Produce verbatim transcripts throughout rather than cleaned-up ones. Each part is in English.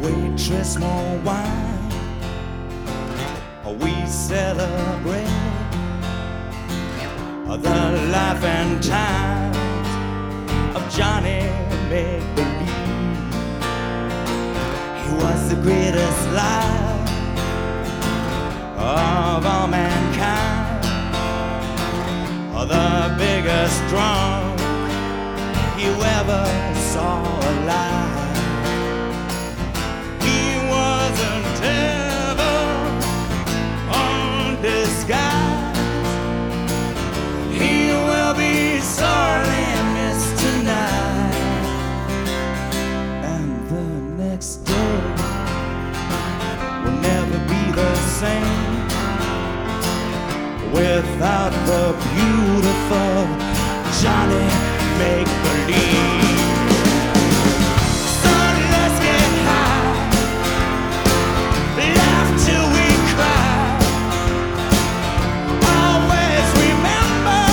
waitress more wine. We celebrate the life and times of Johnny Make-Believe. He was the greatest life of all mankind, the biggest drunk you ever saw alive. He wasn't ever on disguise. He will be sorely missed tonight, and the next day will never be the same without the beautiful Johnny Make-Believe. So let's get high, laugh till we cry. Always remember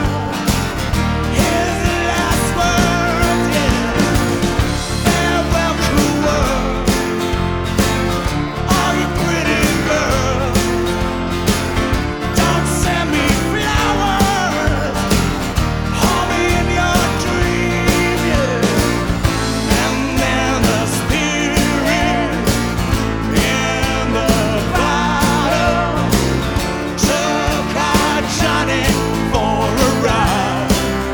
his last words, yeah. Farewell, cruel world, all you pretty girls. Don't send me flowers, hold me in your dream, yeah. And then the spirit in the bottle took our Johnny for a ride.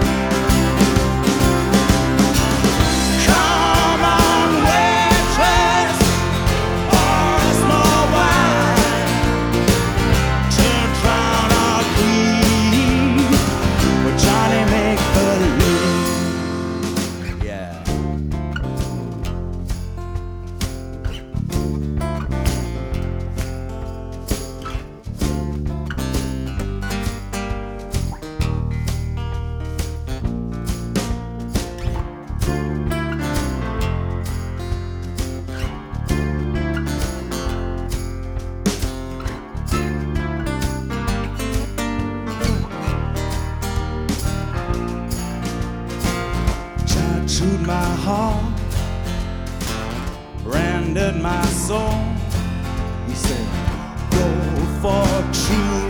Come on, waitress, pour us more wine to drown our grief with Johnny Make-Believe. Yeah. Tattooed my heart, rendered my soul. He said, go for true